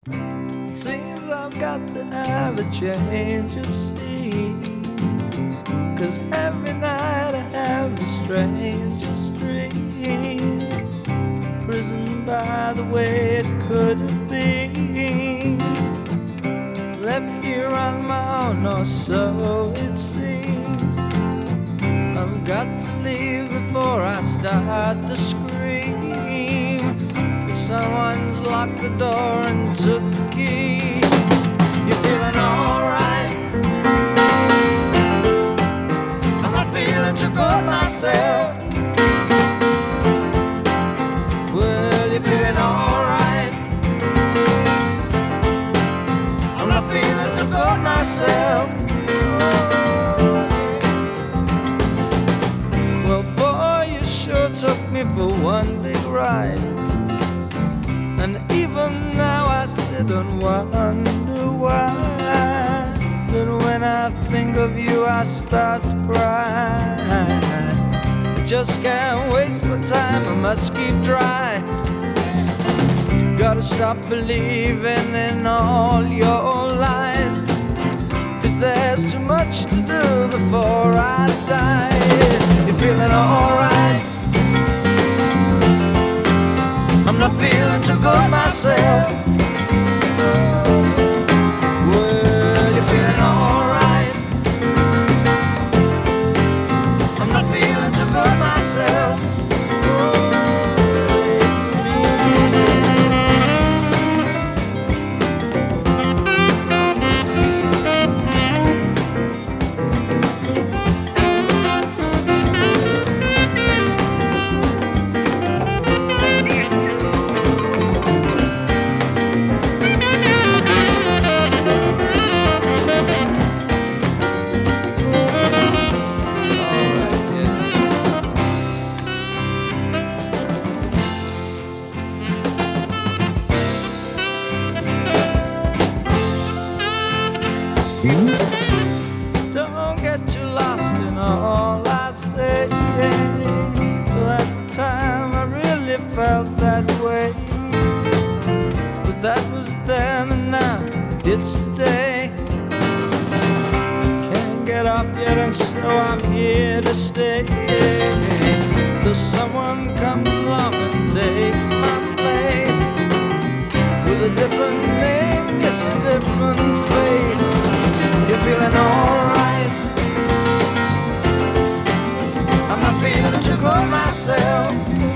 Seems I've got to have a change of scene, 'cause every night I have the strangest dream. Prisoned by the way it could have been, left here on my own, or so it seems. I've got to leave before I start to scream, but someone's locked the door and took the key. You feeling alright? I'm not feeling too good myself. Well, you feeling alright? I'm not feeling too good myself. Well, boy, you sure took me for one big ride, and even now I sit and wonder why. But when I think of you I start to cry. I just can't waste my time, I must keep dry. Gotta stop believing in all your lies, 'cause there's too much to do before I die. You feeling alright? I'm not feeling too good myself. Well, you feeling alright? I'm not feeling too good myself. Don't get too lost in all I say. Well, at the time I really felt that way, but that was then, and now it's today. Can't get up yet, and so I'm here to stay, till someone comes along and takes my place, with a different name, yes, a different face. You're feeling alright? I'm not feeling too good myself.